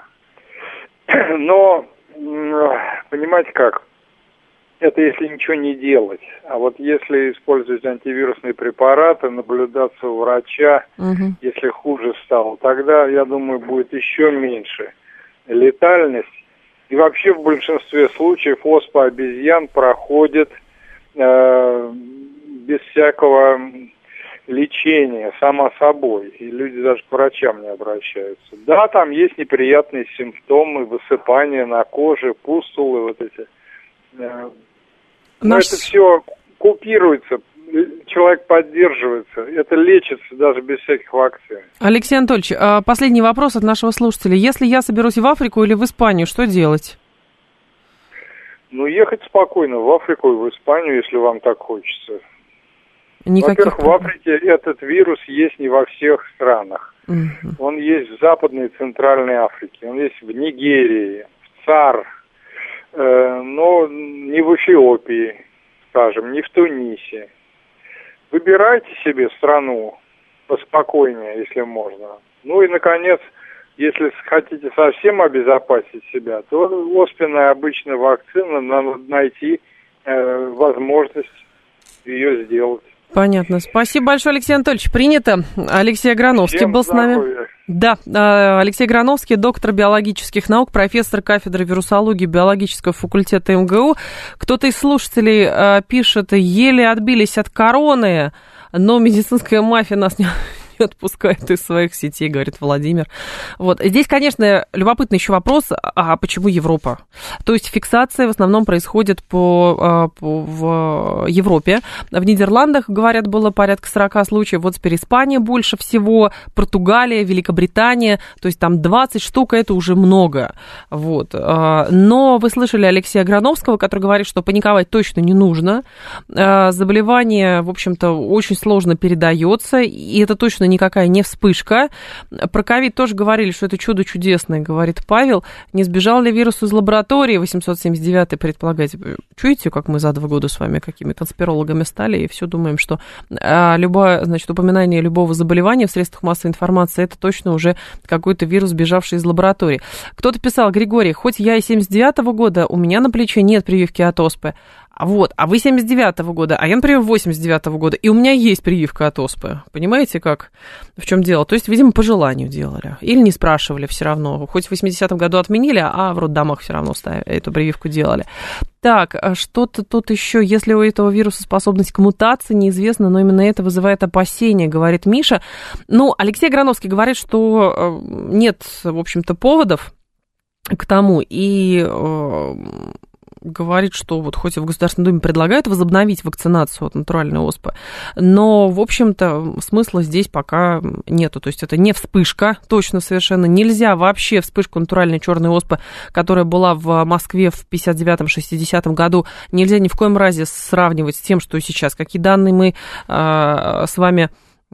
Но, понимаете как, это если ничего не делать. А вот если использовать антивирусные препараты, наблюдаться у врача, угу. если хуже стало, тогда, я думаю, будет еще меньше летальность. И вообще в большинстве случаев оспа обезьян проходит э, без всякого лечения, само собой. И люди даже к врачам не обращаются. Да, там есть неприятные симптомы, высыпания на коже, пустулы вот эти. Но Наш... это все купируется человек поддерживается. Это лечится даже без всяких вакцин. Алексей Анатольевич, последний вопрос от нашего слушателя. Если я соберусь в Африку или в Испанию, что делать? Ну, ехать спокойно в Африку и в Испанию, если вам так хочется. Никаких... Во-первых, в Африке этот вирус есть не во всех странах. Угу. Он есть в Западной и Центральной Африке, он есть в Нигерии, в ЦАР, э, но не в Эфиопии, скажем, не в Тунисе. Выбирайте себе страну поспокойнее, если можно. Ну и, наконец, если хотите совсем обезопасить себя, то оспенная обычная вакцина, надо найти э, возможность ее сделать. Понятно. Спасибо большое, Алексей Анатольевич. Принято. Алексей Аграновский Всем был здоровья. С нами. Да, Алексей Аграновский, доктор биологических наук, профессор кафедры вирусологии биологического факультета эм гэ у. Кто-то из слушателей пишет, еле отбились от короны, но медицинская мафия нас не... не отпускает из своих сетей, говорит Владимир. Вот. Здесь, конечно, любопытный еще вопрос, а почему Европа? То есть фиксация в основном происходит по, по, в Европе. В Нидерландах, говорят, было порядка сорок случаев, вот теперь Испания больше всего, Португалия, Великобритания, то есть там двадцать штук, это уже много. Вот. Но вы слышали Алексея Аграновского, который говорит, что паниковать точно не нужно. Заболевание, в общем-то, очень сложно передается, и это точно никакая не вспышка. Про ковид тоже говорили, что это чудо чудесное, говорит Павел. Не сбежал ли вирус из лаборатории? восемьсот семьдесят девятый предполагает. Чуете, как мы за два года с вами какими конспирологами стали, и все думаем, что а, любое, значит, упоминание любого заболевания в средствах массовой информации, это точно уже какой-то вирус, сбежавший из лаборатории. Кто-то писал, Григорий, хоть я и семьдесят девятого года, у меня на плече нет прививки от оспы. Вот, а вы семьдесят девятого года, а я, например, восемьдесят девятого года, и у меня есть прививка от оспы. Понимаете, как? В чем дело? То есть, видимо, по желанию делали. Или не спрашивали все равно. Хоть в восьмидесятом году отменили, а в роддомах все равно эту прививку делали. Так, что-то тут еще, если у этого вируса способность к мутации, неизвестно, но именно это вызывает опасения, говорит Миша. Ну, Алексей Аграновский говорит, что нет, в общем-то, поводов к тому, и... говорит, что вот хоть и в Государственной Думе предлагают возобновить вакцинацию от натуральной оспы, но, в общем-то, смысла здесь пока нету. То есть это не вспышка, точно совершенно. Нельзя вообще вспышку натуральной черной оспы, которая была в Москве в пятьдесят девятом шестидесятом году, нельзя ни в коем разе сравнивать с тем, что сейчас. Какие данные мы э, с вами...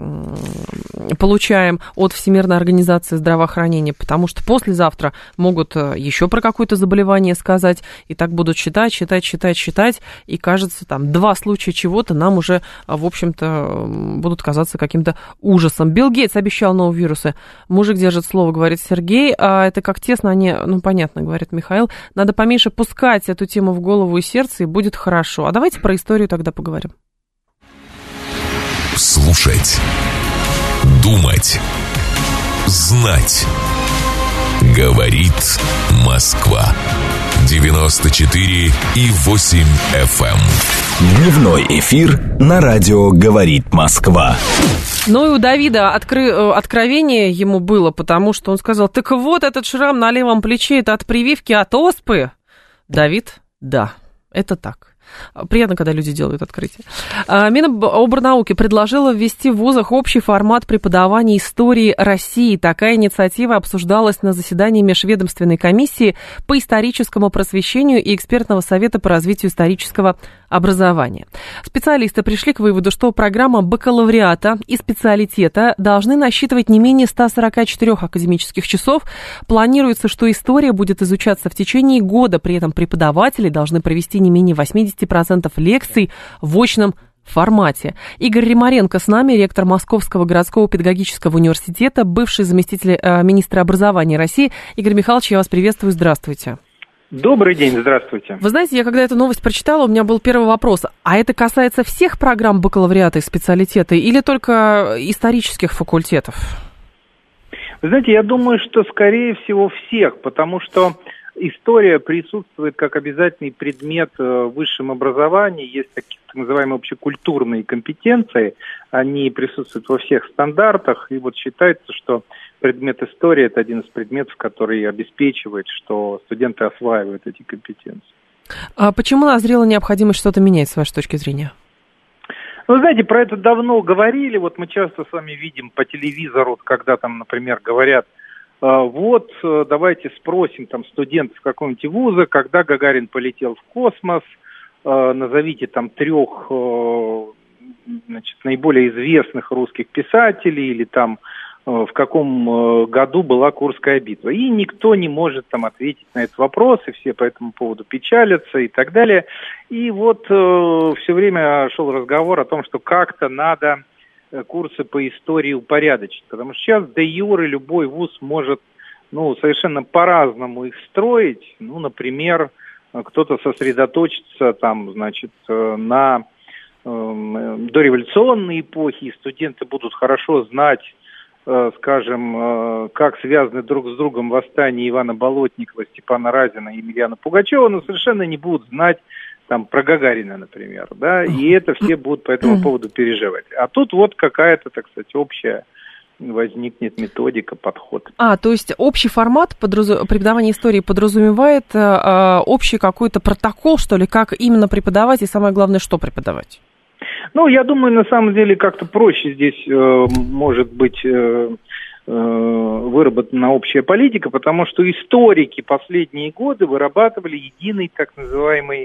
получаем от Всемирной организации здравоохранения, потому что послезавтра могут еще про какое-то заболевание сказать, и так будут считать, считать, считать, считать, и кажется, там, два случая чего-то нам уже, в общем-то, будут казаться каким-то ужасом. Билл Гейтс обещал новые вирусы. Мужик держит слово, говорит Сергей, а это как тесно они, ну, понятно, говорит Михаил, надо поменьше пускать эту тему в голову и сердце, и будет хорошо. А давайте про историю тогда поговорим. Слушать, думать, знать. Говорит Москва. девяносто четыре и восемь эф эм. Дневной эфир на радио «Говорит Москва». Ну и у Давида откры... откровение ему было, потому что он сказал, так вот этот шрам на левом плече, это от прививки от оспы. Давид, да, это так. Приятно, когда люди делают открытие. Миноборнауки предложила ввести в вузах общий формат преподавания истории России. Такая инициатива обсуждалась на заседании Межведомственной комиссии по историческому просвещению и экспертного совета по развитию исторического образования. Специалисты пришли к выводу, что программа бакалавриата и специалитета должны насчитывать не менее ста сорока четырёх академических часов. Планируется, что история будет изучаться в течение года, при этом преподаватели должны провести не менее восемьдесят процентов лекций в очном формате. Игорь Римаренко с нами, ректор Московского городского педагогического университета, бывший заместитель э, министра образования России. Игорь Михайлович, я вас приветствую, здравствуйте. Добрый день, здравствуйте. Вы знаете, я когда эту новость прочитала, у меня был первый вопрос. А это касается всех программ бакалавриата и специалитета или только исторических факультетов? Вы знаете, я думаю, что скорее всего всех, потому что история присутствует как обязательный предмет в высшем образовании, есть такие так называемые общекультурные компетенции, они присутствуют во всех стандартах, и вот считается, что предмет истории – это один из предметов, который обеспечивает, что студенты осваивают эти компетенции. А почему назрела необходимость что-то менять, с вашей точки зрения? Ну, знаете, про это давно говорили. Вот мы часто с вами видим по телевизору, когда там, например, говорят, вот, давайте спросим там студентов какого-нибудь вуза, когда Гагарин полетел в космос, назовите там трех, значит, наиболее известных русских писателей или там в каком году была Курская битва. И никто не может там ответить на этот вопрос, и все по этому поводу печалятся и так далее. И вот э, все время шел разговор о том, что как-то надо курсы по истории упорядочить, потому что сейчас де юре любой вуз может, ну, совершенно по-разному их строить. Ну, например, кто-то сосредоточится там, значит, на э, дореволюционной эпохе, и студенты будут хорошо знать, скажем, как связаны друг с другом восстания Ивана Болотникова, Степана Разина и Емельяна Пугачева, но совершенно не будут знать там про Гагарина, например, да, и это все будут по этому поводу переживать. А тут вот какая-то, так сказать, общая возникнет методика, подход. А, то есть общий формат подразу... преподавания истории подразумевает э, общий какой-то протокол, что ли, как именно преподавать и самое главное, что преподавать? Ну, я думаю, на самом деле как-то проще здесь э, может быть э, э, выработана общая политика, потому что историки последние годы вырабатывали единый так называемый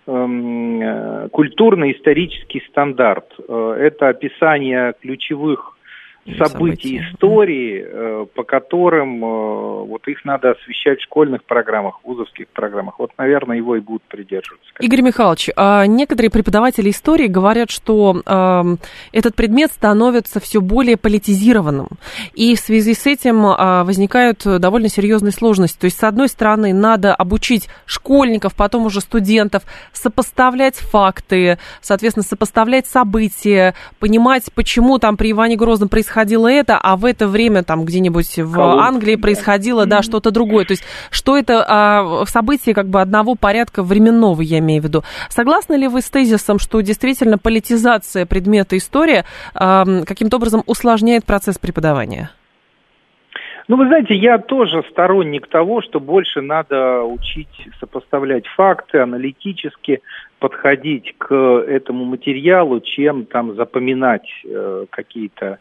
э, культурно-исторический стандарт. Э, это описание ключевых событий события. истории, по которым вот их надо освещать в школьных программах, в вузовских программах. Вот, наверное, его и будут придерживаться. Игорь Михайлович, некоторые преподаватели истории говорят, что этот предмет становится все более политизированным, и в связи с этим возникают довольно серьезные сложности. То есть, с одной стороны, надо обучить школьников, потом уже студентов, сопоставлять факты, соответственно, сопоставлять события, понимать, почему там при Иване Грозном происходило происходило это, а в это время там где-нибудь в Колумб. Англии происходило, да, что-то другое. То есть, что это а, события как бы одного порядка временного, я имею в виду. Согласны ли вы с тезисом, что действительно политизация предмета история а, каким-то образом усложняет процесс преподавания? Ну, вы знаете, я тоже сторонник того, что больше надо учить сопоставлять факты, аналитически подходить к этому материалу, чем там запоминать э, какие-то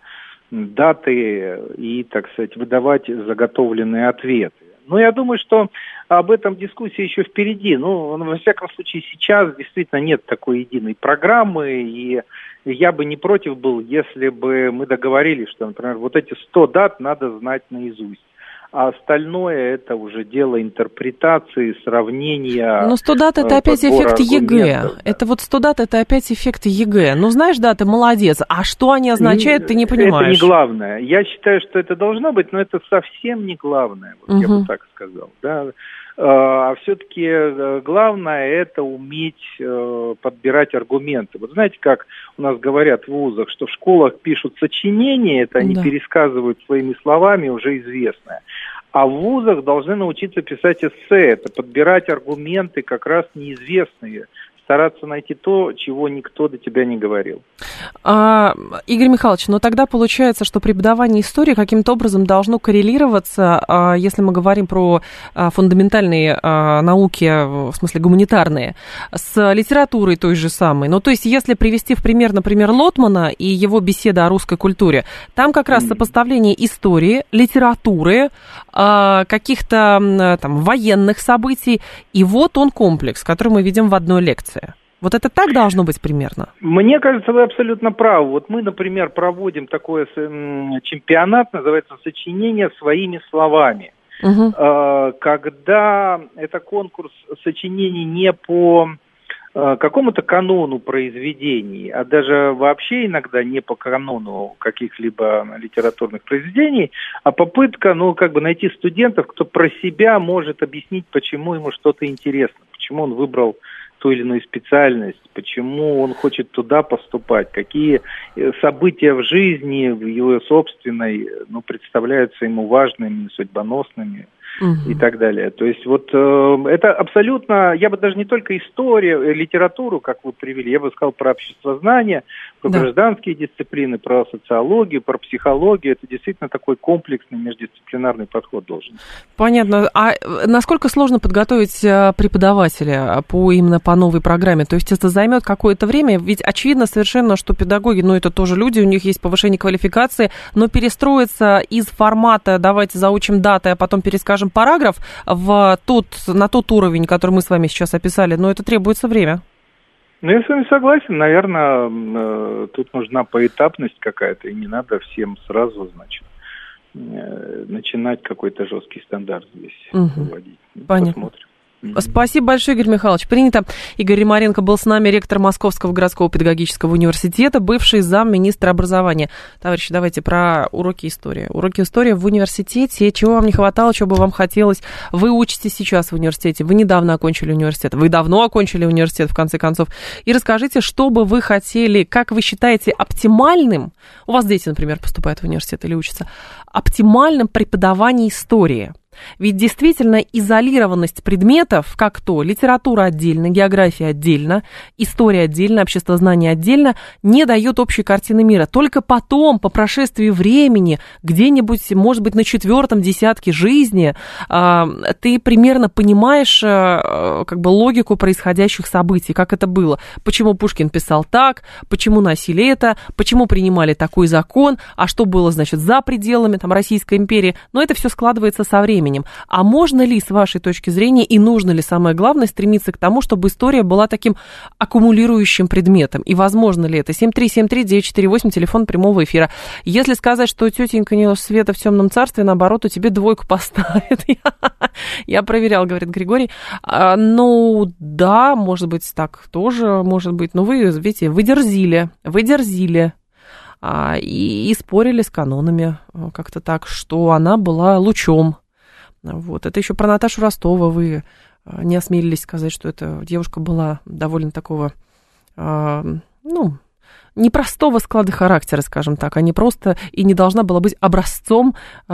даты и, так сказать, выдавать заготовленные ответы. Но я думаю, что об этом дискуссия еще впереди. Ну, во всяком случае, сейчас действительно нет такой единой программы, и я бы не против был, если бы мы договорились, что, например, вот эти сто дат надо знать наизусть. А остальное это уже дело интерпретации, сравнения. Но сто дат это опять эффект ЕГЭ. Да. Это вот сто дат это опять эффект ЕГЭ. Ну, знаешь, да, ты молодец. А что они означают, ты не понимаешь. Это не главное. Я считаю, что это должно быть, но это совсем не главное. Вот угу. Я бы так сказал. Да. А все-таки главное это уметь подбирать аргументы. Вот знаете, как у нас говорят в вузах, что в школах пишут сочинения, это они да. пересказывают своими словами уже известное. А в вузах должны научиться писать эссе, это подбирать аргументы как раз неизвестные, стараться найти то, чего никто до тебя не говорил. А, Игорь Михайлович, но тогда получается, что преподавание истории каким-то образом должно коррелироваться, а, если мы говорим про а, фундаментальные а, науки, в смысле гуманитарные, с литературой той же самой. Ну, то есть, если привести в пример, например, Лотмана и его беседа о русской культуре, там как раз сопоставление истории, литературы, а, каких-то там военных событий, и вот он комплекс, который мы видим в одной лекции. Вот это так должно быть примерно? Мне кажется, вы абсолютно правы. Вот мы, например, проводим такой чемпионат, называется «Сочинение своими словами». Угу. Когда это конкурс сочинений не по какому-то канону произведений, а даже вообще иногда не по канону каких-либо литературных произведений, а попытка, ну, как бы найти студентов, кто про себя может объяснить, почему ему что-то интересно, почему он выбрал ту или иную специальность, почему он хочет туда поступать, какие события в жизни, в его собственной, ну, представляются ему важными, судьбоносными. и так далее. То есть вот э, это абсолютно, я бы даже не только историю, литературу, как вы привели, я бы сказал про обществознание, про да. гражданские дисциплины, про социологию, про психологию. Это действительно такой комплексный междисциплинарный подход должен. Понятно. А насколько сложно подготовить преподавателя по именно по новой программе? То есть это займет какое-то время? Ведь очевидно совершенно, что педагоги, ну это тоже люди, у них есть повышение квалификации, но перестроиться из формата «давайте заучим даты, а потом перескажем параграф» в тот, на тот уровень, который мы с вами сейчас описали, но это требуется время. Ну, я с вами согласен. Наверное, тут нужна поэтапность какая-то, и не надо всем сразу, значит, начинать какой-то жесткий стандарт здесь угу. вводить. Понятно. Посмотрим. Спасибо большое, Игорь Михайлович. Принято. Игорь Римаренко был с нами, ректор Московского городского педагогического университета, бывший замминистра образования. Товарищи, давайте про уроки истории. Уроки истории в университете. Чего вам не хватало, чего бы вам хотелось? Вы учитесь сейчас в университете, вы недавно окончили университет, вы давно окончили университет, в конце концов. И расскажите, что бы вы хотели, как вы считаете оптимальным, у вас дети, например, поступают в университет или учатся, оптимальным преподавание истории. Ведь действительно изолированность предметов, как то литература отдельно, география отдельно, история отдельно, обществознание отдельно, не дает общей картины мира. Только потом, по прошествии времени, где-нибудь, может быть, на четвертом десятке жизни, ты примерно понимаешь как бы логику происходящих событий, как это было. Почему Пушкин писал так, почему носили это, почему принимали такой закон, а что было, значит, за пределами там, Российской империи. Но это все складывается со временем. А можно ли, с вашей точки зрения, и нужно ли, самое главное, стремиться к тому, чтобы история была таким аккумулирующим предметом? И возможно ли это? семь три семь три девять четыре восемь, телефон прямого эфира. Если сказать, что тетенька не Света в темном царстве, наоборот, у тебя двойку поставит. Я проверял, говорит Григорий. Ну, да, может быть, так тоже может быть. Но вы, видите, вы дерзили, вы дерзили. И, и спорили с канонами как-то так, что она была лучом. Вот. Это еще про Наташу Ростова. Вы не осмелились сказать, что эта девушка была довольно такого, э, ну, непростого склада характера, скажем так, а не просто и не должна была быть образцом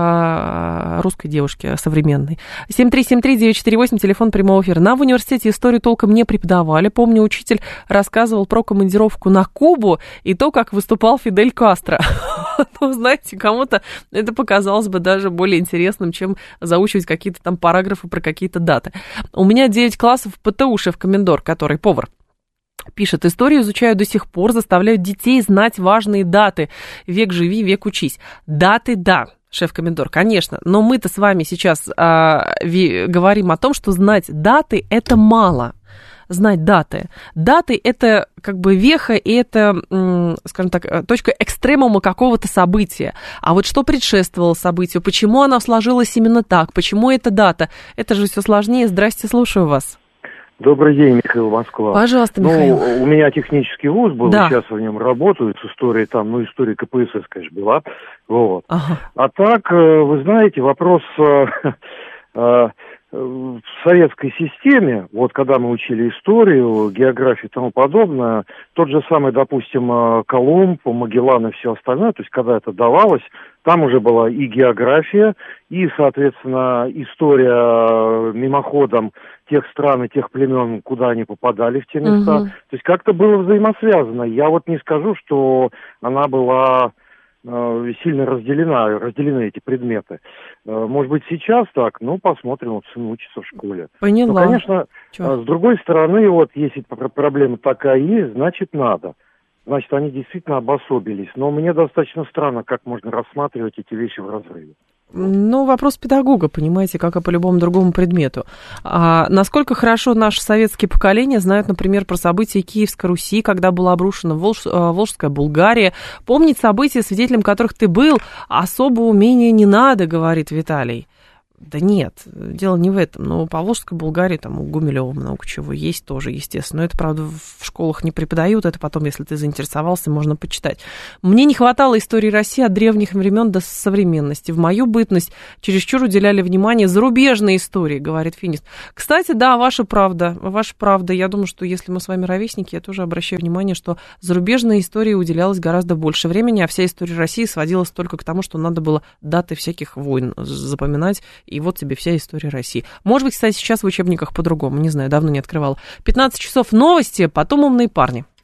э, русской девушки современной. семь три семь три девять четыре восемь, телефон прямого эфира. Нам в университете историю толком не преподавали. Помню, учитель рассказывал про командировку на Кубу и то, как выступал Фидель Кастро. Ну, знаете, кому-то это показалось бы даже более интересным, чем заучивать какие-то там параграфы про какие-то даты. У меня девять классов в ПТУ, шеф-комендор, который повар. Пишет, историю изучаю до сих пор, заставляют детей знать важные даты. Век живи, век учись. Даты, да, шеф-комендор, конечно, но мы-то с вами сейчас а, ви, говорим о том, что знать даты – это мало. Знать даты. Даты – это как бы веха, и это, скажем так, точка экстремума какого-то события. А вот что предшествовало событию, почему оно сложилось именно так, почему эта дата, это же все сложнее. Здрасте, слушаю вас. Добрый день, Михаил, Москва. Пожалуйста, Михаил. Ну, у меня технический вуз был, да. Сейчас в нем работаю, с историей там, ну, история ка пэ эс эс, конечно, была. Вот. Ага. А так, вы знаете, вопрос в советской системе, вот когда мы учили историю, географию и тому подобное, тот же самый, допустим, Колумб, Магеллан и все остальное, то есть когда это давалось, там уже была и география, и, соответственно, история мимоходом тех стран и тех племен, куда они попадали в те места. Угу. То есть как-то было взаимосвязано. Я вот не скажу, что она была э, сильно разделена, разделены эти предметы. Э, может быть, сейчас так, ну, посмотрим, вот сын учится в школе. Поняла. Ну, конечно, э, с другой стороны, вот если проблема такая есть, значит, надо. Значит, они действительно обособились. Но мне достаточно странно, как можно рассматривать эти вещи в разрыве. Ну, вопрос педагога, понимаете, как и по любому другому предмету. А насколько хорошо наши советские поколения знают, например, про события Киевской Руси, когда была обрушена Волж... Волжская Булгария. Помнить события, свидетелем которых ты был, особого умения не надо, говорит Виталий. Да нет, дело не в этом. Но по Волжской Булгарии там у Гумилева много чего есть тоже, естественно. Но это, правда, в школах не преподают. Это потом, если ты заинтересовался, можно почитать. Мне не хватало истории России от древних времен до современности. В мою бытность чересчур уделяли внимание зарубежной истории, говорит Финист. Кстати, да, ваша правда. Ваша правда. Я думаю, что если мы с вами ровесники, я тоже обращаю внимание, что зарубежной истории уделялось гораздо больше времени, а вся история России сводилась только к тому, что надо было даты всяких войн запоминать и вот тебе вся история России. Может быть, кстати, сейчас в учебниках по-другому, не знаю, давно не открывала. пятнадцать часов новости, потом умные парни.